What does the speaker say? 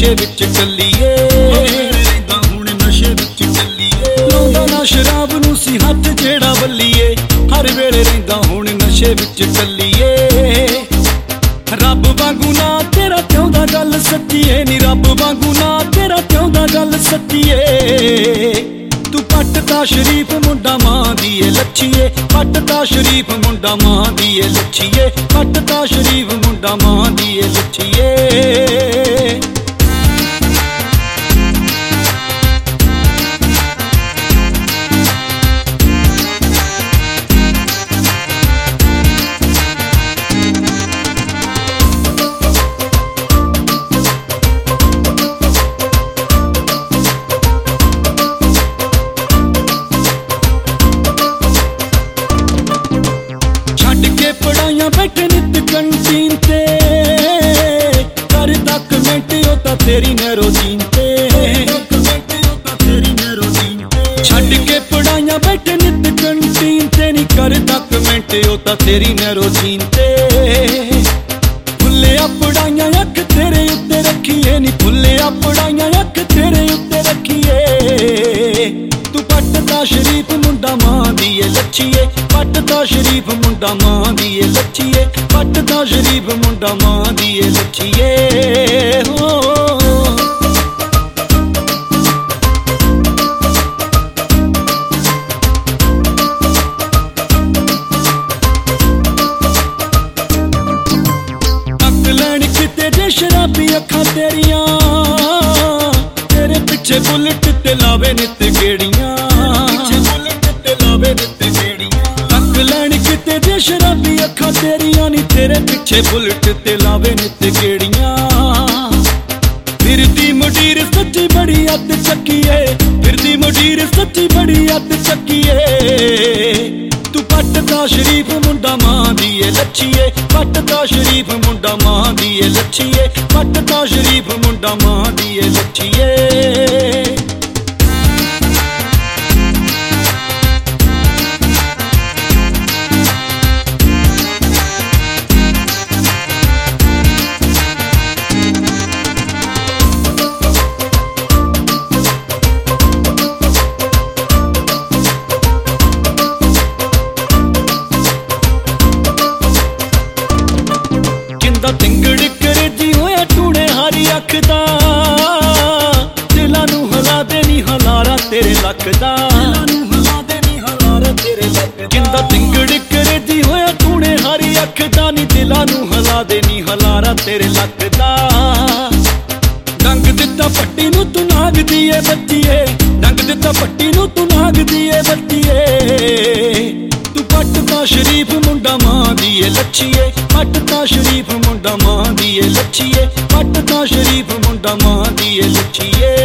ਨਸ਼ੇ ਵਿੱਚ ਚੱਲੀਏ, ਰਹਿੰਦਾ ਹੁਣ ਨਸ਼ੇ ਵਿੱਚ ਚੱਲੀਏ। ਲਾਉਂਦਾ ਨਾ ਸ਼ਰਾਬ ਨੂੰ ਸੀ ਹੱਥ ਜਿਹੜਾ ਬੱਲੀਏ, ਹਰ ਵੇਲੇ ਰਹਿੰਦਾ ਹੁਣ ਨਸ਼ੇ ਵਿੱਚ ਚੱਲੀਏ। ਰੱਬ ਵਾਂਗੂ ਨਾ ਤੇਰਾ ਚਾਹੁੰਦਾ ਗੱਲ ਸੱਚੀਏ, ਨੀ ਰੱਬ ਵਾਂਗੂ ਨਾ ਤੇਰਾ ਚਾਹੁੰਦਾ ਗੱਲ ਸੱਚੀਏ। ਤੂੰ ਪੱਟ ਦਾ ਸ਼ਰੀਫ ਮੁੰਡਾ ਮਾਂ ਦੀ ਏ ਲੱਛੀਏ, ਪੱਟ ਦਾ ਸ਼ਰੀਫ ਮੁੰਡਾ ਮਾਂ ਦੀ ਏ ਲੱਛੀਏ, ਪੱਟ ਦਾ ਸ਼ਰੀਫ ਮੁੰਡਾ ਮਾਂ ਦੀ ਏ ਲੱਛੀਏ। ਪੜਾਈਆਂ ਬੈਠੇ ਨਿੱਤ ਕੰਟੀਨ ਤੇ, ਕਰਦਾ ਕਮੈਂਟ ਉਹ ਤਾਂ ਤੇਰੀ ਨੈਰੋਜੀਨ ਤੇ, ਛੱਡ ਕੇ ਪੜਾਈਆਂ ਬੈਠੇ ਨਿੱਤ ਕੰਟੀਨ ਤੇ, ਨੀ ਕਰਦਾ ਕਮੈਂਟ ਉਹ ਤਾਂ ਤੇਰੀ ਨੈਰੋਜੀਨ ਤੇ। ਫੁੱਲਿਆ ਪੜਾਈਆਂ ਅੱਖ ਤੇਰੇ ਉੱਤੇ ਰੱਖੀਏ, ਨੀ ਫੁੱਲਿਆ ਪੜਾਈਆਂ ਅੱਖ ਤੇਰੇ ਉੱਤੇ ਰੱਖੀਏ। ਤੂੰ ਪੱਟ ਦਾ ਸ਼ਰੀਫ ਮੁੰਡਾ ਮਾਂ ਦੀ ਏ ਲੱਛੀਏ, ਪੱਟ ਦਾ ਸ਼ਰੀਫ ਮੁੰਡਾ ਮਾਂ ਦੀ ਏ ਲੱਛੀਏ, ਪੱਟ ਦਾ ਸ਼ਰੀਫ ਮੁੰਡਾ ਮਾਂ ਦੀ ਏ ਲੱਛੀਏ। ਹੋ ਤੱਕ ਲੈਣ ਕਿਤੇ ਜੇ ਸ਼ਰਾਬੀ ਅੱਖਾਂ ਤੇਰੀਆਂ, ਤੇਰੇ ਪਿੱਛੇ ਬੁਲਟ ਤੇ ਲਾਵੇ ਨਿੱਤ ਗੇੜੀਆਂ, ਤੱਕ ਲੈਣ ਕਿਤੇ ਜੇ ਸ਼ਰਾਬੀ ਅੱਖਾਂ ਤੇਰੀਆਂ, ਨੀ ਤੇਰੇ ਪਿੱਛੇ ਬੁਲਟ ਤੇ ਲਾਵੇ ਨਿੱਤ ਗੇੜੀਆਂ। ਫਿਰਦੀ ਮੁਡੀਰ ਸੱਚੀ ਬੜੀ ਅੱਤ ਚੱਕੀਏ, ਫਿਰਦੀ ਮੁਡੀਰ ਸੱਚੀ ਬੜੀ ਅੱਤ ਚੱਕੀਏ। ਤੂੰ ਪੱਟ ਦਾ ਸ਼ਰੀਫ ਮੁੰਡਾ ਮਾਂ ਦੀ ਏ ਲੱਛੀਏ, ਪੱਟ ਦਾ ਸ਼ਰੀਫ ਮੁੰਡਾ ਮਾਂ ਦੀ ਏ ਲੱਛੀਏ, ਪੱਟ ਦਾ ਸ਼ਰੀਫ ਮੁੰਡਾ ਮਾਂ ਦੀ ਏ ਲੱਛੀਏ। ਤਿੰਗੜ ਕਰਦੀ ਹੋਇਆ ਟੂਣੇ ਹਾਰੀ ਅੱਖ ਦਾ, ਦਿਲਾਂ ਨੂੰ ਹਿਲਾ ਦੇ ਨੀ ਹਲਾਰਾ ਤੇਰੇ ਲੱਕ ਦਾ, ਕਿੰਦਾ ਤਿੰਗੜ ਕਰਦੀ ਹੋਇਆ ਟੂਣੇ ਹਾਰੀ ਅੱਖ ਦਾ, ਨੀ ਦਿਲਾਂ ਨੂੰ ਹਿਲਾ ਦੇ ਨੀ ਹਲਾਰਾ ਤੇਰੇ ਲੱਕ ਦਾ। ਡੰਗ ਦਿੱਤਾ ਪੱਟੀ ਨੂੰ ਤੂੰ ਨਾਗਦੀ ਏ ਬੱਤੀਏ, ਡੰਗ ਦਿੱਤਾ ਪੱਟੀ ਨੂੰ ਤੂੰ ਨਾਗਦੀ ਏ ਬੱਤੀਏ। ਤੂੰ ਪੱਟ ਦਾ ਸ਼ਰੀਫ ਮੁੰਡਾ ਮਾਂ ਦੀ ਏ ਲੱਛੀਏ, ਪੱਟ ਦਾ ਸ਼ਰੀਫ ਮੁੰਡਾ ਮਾਂ ਦੀ ਏ ਲੱਛੀਏ, ਪੱਟ ਦਾ ਸ਼ਰੀਫ ਮੁੰਡਾ ਮਾਂ ਦੀ ਏ ਲੱਛੀਏ।